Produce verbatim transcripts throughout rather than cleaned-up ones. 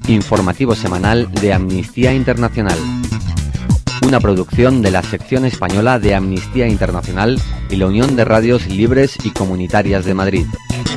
Informativo semanal de Amnistía Internacional. Una producción de la sección española de Amnistía Internacional y la Unión de Radios Libres y Comunitarias de Madrid.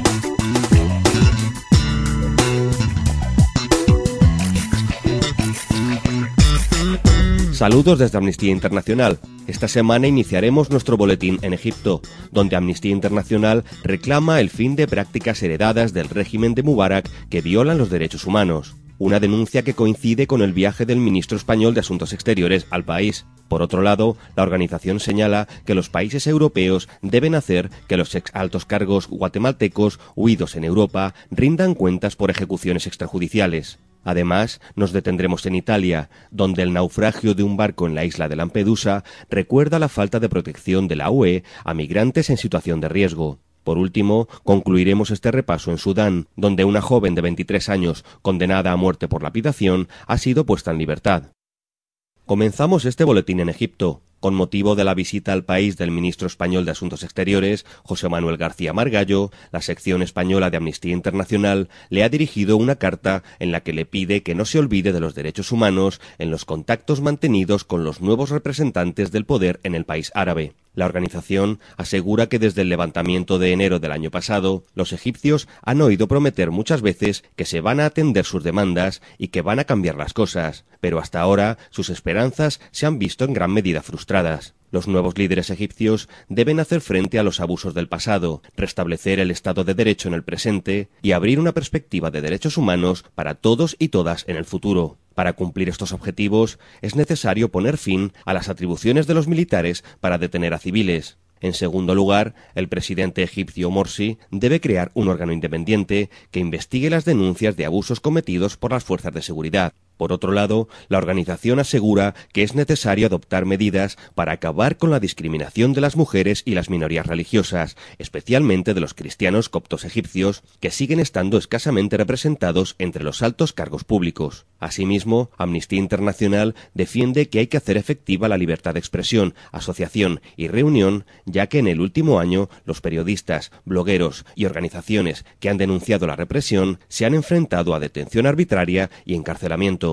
Saludos desde Amnistía Internacional. Esta semana iniciaremos nuestro boletín en Egipto, donde Amnistía Internacional reclama el fin de prácticas heredadas del régimen de Mubarak que violan los derechos humanos. Una denuncia que coincide con el viaje del ministro español de Asuntos Exteriores al país. Por otro lado, la organización señala que los países europeos deben hacer que los ex altos cargos guatemaltecos huidos en Europa rindan cuentas por ejecuciones extrajudiciales. Además, nos detendremos en Italia, donde el naufragio de un barco en la isla de Lampedusa recuerda la falta de protección de la U E a migrantes en situación de riesgo. Por último, concluiremos este repaso en Sudán, donde una joven de veintitrés años, condenada a muerte por lapidación, ha sido puesta en libertad. Comenzamos este boletín en Egipto, con motivo de la visita al país del ministro español de Asuntos Exteriores, José Manuel García Margallo. La sección española de Amnistía Internacional le ha dirigido una carta en la que le pide que no se olvide de los derechos humanos en los contactos mantenidos con los nuevos representantes del poder en el país árabe. La organización asegura que desde el levantamiento de enero del año pasado, los egipcios han oído prometer muchas veces que se van a atender sus demandas y que van a cambiar las cosas, pero hasta ahora sus esperanzas se han visto en gran medida frustradas. Los nuevos líderes egipcios deben hacer frente a los abusos del pasado, restablecer el Estado de Derecho en el presente y abrir una perspectiva de derechos humanos para todos y todas en el futuro. Para cumplir estos objetivos, es necesario poner fin a las atribuciones de los militares para detener a civiles. En segundo lugar, el presidente egipcio Morsi debe crear un órgano independiente que investigue las denuncias de abusos cometidos por las fuerzas de seguridad. Por otro lado, la organización asegura que es necesario adoptar medidas para acabar con la discriminación de las mujeres y las minorías religiosas, especialmente de los cristianos coptos egipcios, que siguen estando escasamente representados entre los altos cargos públicos. Asimismo, Amnistía Internacional defiende que hay que hacer efectiva la libertad de expresión, asociación y reunión, ya que en el último año los periodistas, blogueros y organizaciones que han denunciado la represión se han enfrentado a detención arbitraria y encarcelamiento.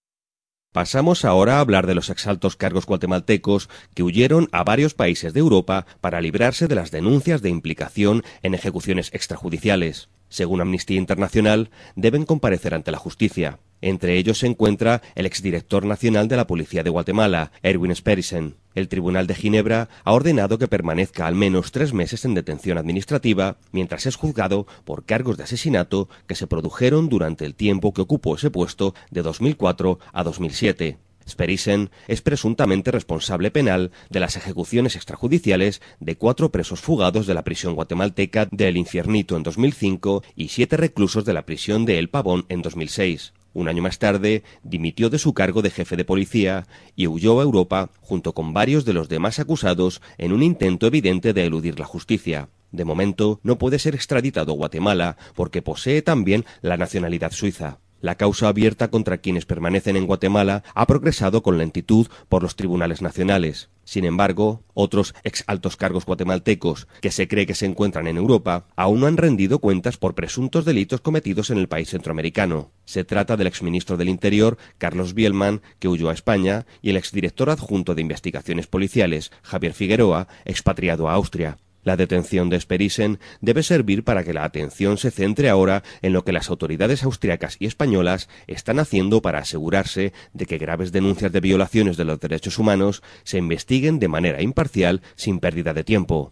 Pasamos ahora a hablar de los exaltos cargos guatemaltecos que huyeron a varios países de Europa para librarse de las denuncias de implicación en ejecuciones extrajudiciales. Según Amnistía Internacional, deben comparecer ante la justicia. Entre ellos se encuentra el exdirector nacional de la Policía de Guatemala, Erwin Sperisen. El Tribunal de Ginebra ha ordenado que permanezca al menos tres meses en detención administrativa mientras es juzgado por cargos de asesinato que se produjeron durante el tiempo que ocupó ese puesto de dos mil cuatro a dos mil siete. Sperisen es presuntamente responsable penal de las ejecuciones extrajudiciales de cuatro presos fugados de la prisión guatemalteca de El Infiernito en dos mil cinco y siete reclusos de la prisión de El Pavón en dos mil seis. Un año más tarde, dimitió de su cargo de jefe de policía y huyó a Europa junto con varios de los demás acusados en un intento evidente de eludir la justicia. De momento, no puede ser extraditado a Guatemala porque posee también la nacionalidad suiza. La causa abierta contra quienes permanecen en Guatemala ha progresado con lentitud por los tribunales nacionales. Sin embargo, otros ex altos cargos guatemaltecos, que se cree que se encuentran en Europa, aún no han rendido cuentas por presuntos delitos cometidos en el país centroamericano. Se trata del exministro del Interior, Carlos Bielman, que huyó a España, y el exdirector adjunto de Investigaciones Policiales, Javier Figueroa, expatriado a Austria. La detención de Sperisen debe servir para que la atención se centre ahora en lo que las autoridades austriacas y españolas están haciendo para asegurarse de que graves denuncias de violaciones de los derechos humanos se investiguen de manera imparcial sin pérdida de tiempo.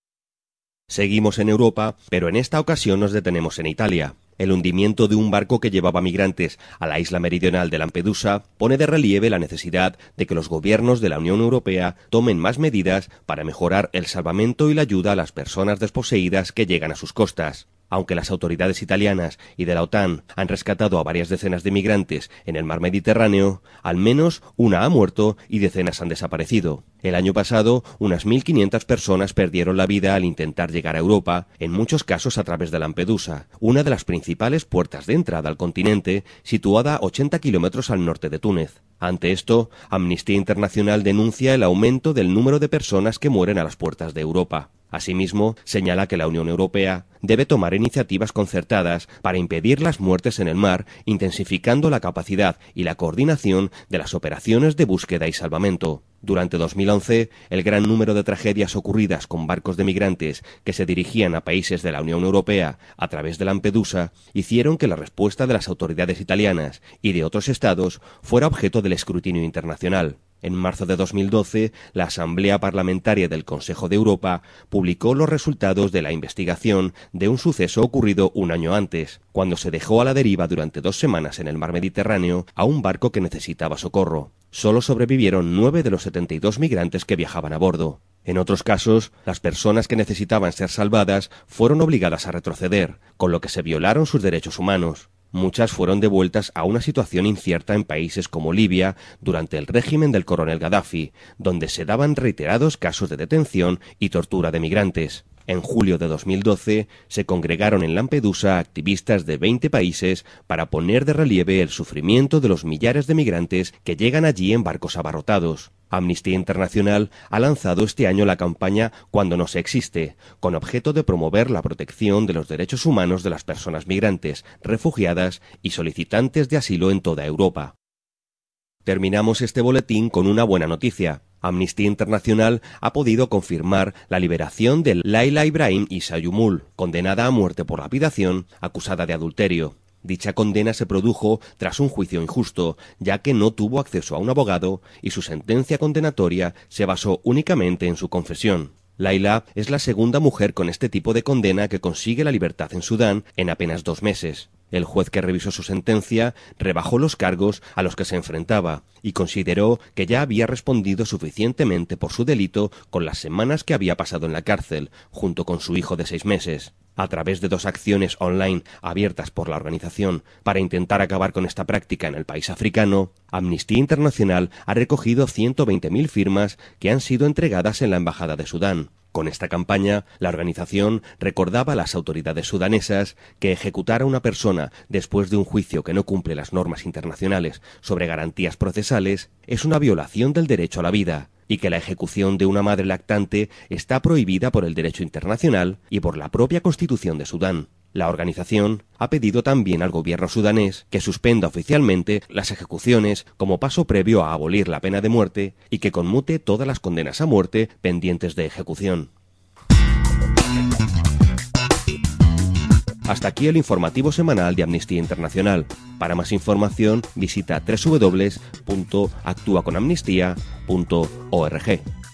Seguimos en Europa, pero en esta ocasión nos detenemos en Italia. El hundimiento de un barco que llevaba migrantes a la isla meridional de Lampedusa pone de relieve la necesidad de que los gobiernos de la Unión Europea tomen más medidas para mejorar el salvamento y la ayuda a las personas desposeídas que llegan a sus costas. Aunque las autoridades italianas y de la OTAN han rescatado a varias decenas de migrantes en el mar Mediterráneo, al menos una ha muerto y decenas han desaparecido. El año pasado, unas mil quinientas personas perdieron la vida al intentar llegar a Europa, en muchos casos a través de Lampedusa, una de las principales puertas de entrada al continente, situada a ochenta kilómetros al norte de Túnez. Ante esto, Amnistía Internacional denuncia el aumento del número de personas que mueren a las puertas de Europa. Asimismo, señala que la Unión Europea debe tomar iniciativas concertadas para impedir las muertes en el mar, intensificando la capacidad y la coordinación de las operaciones de búsqueda y salvamento. Durante dos mil once, el gran número de tragedias ocurridas con barcos de migrantes que se dirigían a países de la Unión Europea a través de Lampedusa hicieron que la respuesta de las autoridades italianas y de otros estados fuera objeto del escrutinio internacional. En marzo de dos mil doce, la Asamblea Parlamentaria del Consejo de Europa publicó los resultados de la investigación de un suceso ocurrido un año antes, cuando se dejó a la deriva durante dos semanas en el mar Mediterráneo a un barco que necesitaba socorro. Solo sobrevivieron nueve de los setenta y dos migrantes que viajaban a bordo. En otros casos, las personas que necesitaban ser salvadas fueron obligadas a retroceder, con lo que se violaron sus derechos humanos. Muchas fueron devueltas a una situación incierta en países como Libia durante el régimen del coronel Gaddafi, donde se daban reiterados casos de detención y tortura de migrantes. En julio de dos mil doce se congregaron en Lampedusa activistas de veinte países para poner de relieve el sufrimiento de los millares de migrantes que llegan allí en barcos abarrotados. Amnistía Internacional ha lanzado este año la campaña Cuando no se existe, con objeto de promover la protección de los derechos humanos de las personas migrantes, refugiadas y solicitantes de asilo en toda Europa. Terminamos este boletín con una buena noticia. Amnistía Internacional ha podido confirmar la liberación de Laila Ibrahim Isayumul, condenada a muerte por lapidación, acusada de adulterio. Dicha condena se produjo tras un juicio injusto, ya que no tuvo acceso a un abogado y su sentencia condenatoria se basó únicamente en su confesión. Laila es la segunda mujer con este tipo de condena que consigue la libertad en Sudán en apenas dos meses. El juez que revisó su sentencia rebajó los cargos a los que se enfrentaba y consideró que ya había respondido suficientemente por su delito con las semanas que había pasado en la cárcel, junto con su hijo de seis meses. A través de dos acciones online abiertas por la organización para intentar acabar con esta práctica en el país africano, Amnistía Internacional ha recogido ciento veinte mil firmas que han sido entregadas en la Embajada de Sudán. Con esta campaña, la organización recordaba a las autoridades sudanesas que ejecutar a una persona después de un juicio que no cumple las normas internacionales sobre garantías procesales es una violación del derecho a la vida, y que la ejecución de una madre lactante está prohibida por el derecho internacional y por la propia Constitución de Sudán. La organización ha pedido también al gobierno sudanés que suspenda oficialmente las ejecuciones como paso previo a abolir la pena de muerte y que conmute todas las condenas a muerte pendientes de ejecución. Hasta aquí el informativo semanal de Amnistía Internacional. Para más información visita doble u doble u doble u punto actúa con amnistía punto org.